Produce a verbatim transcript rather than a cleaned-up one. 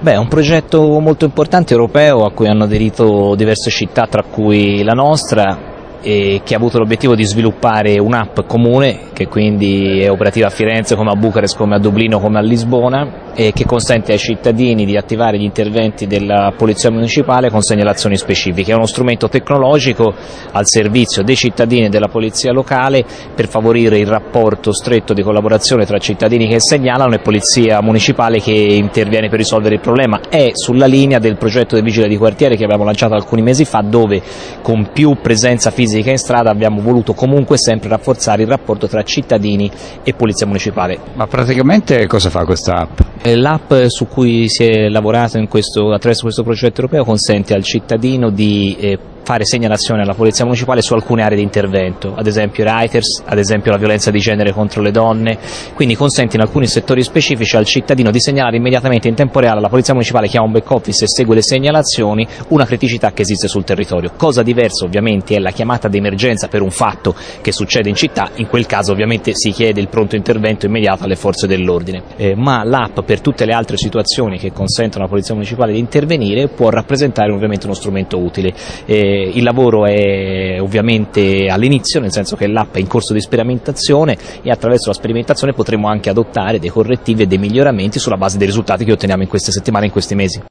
Beh, è un progetto molto importante europeo a cui hanno aderito diverse città, tra cui la nostra, e che ha avuto l'obiettivo di sviluppare un'app comune che quindi è operativa a Firenze come a Bucarest, come a Dublino, come a Lisbona, e che consente ai cittadini di attivare gli interventi della Polizia Municipale con segnalazioni specifiche. È uno strumento tecnologico al servizio dei cittadini e della Polizia locale per favorire il rapporto stretto di collaborazione tra cittadini che segnalano e Polizia Municipale che interviene per risolvere il problema. È sulla linea del progetto del Vigile di Quartiere che abbiamo lanciato alcuni mesi fa, dove con più presenza fisica in strada abbiamo voluto comunque sempre rafforzare il rapporto tra cittadini e Polizia Municipale. Ma praticamente cosa fa questa app? L'app su cui si è lavorato in questo, attraverso questo progetto europeo consente al cittadino di eh, fare segnalazione alla Polizia Municipale su alcune aree di intervento, ad esempio i Reuters, ad esempio la violenza di genere contro le donne, quindi consente in alcuni settori specifici al cittadino di segnalare immediatamente in tempo reale alla Polizia Municipale, che ha un back office e segue le segnalazioni, una criticità che esiste sul territorio. Cosa diversa ovviamente è la chiamata d'emergenza per un fatto che succede in città, in quel caso ovviamente si chiede il pronto intervento immediato alle forze dell'ordine, eh, ma l'app per tutte le altre situazioni che consentono alla Polizia Municipale di intervenire può rappresentare ovviamente uno strumento utile. Eh, Il lavoro è ovviamente all'inizio, nel senso che l'app è in corso di sperimentazione e attraverso la sperimentazione potremo anche adottare dei correttivi e dei miglioramenti sulla base dei risultati che otteniamo in queste settimane e in questi mesi.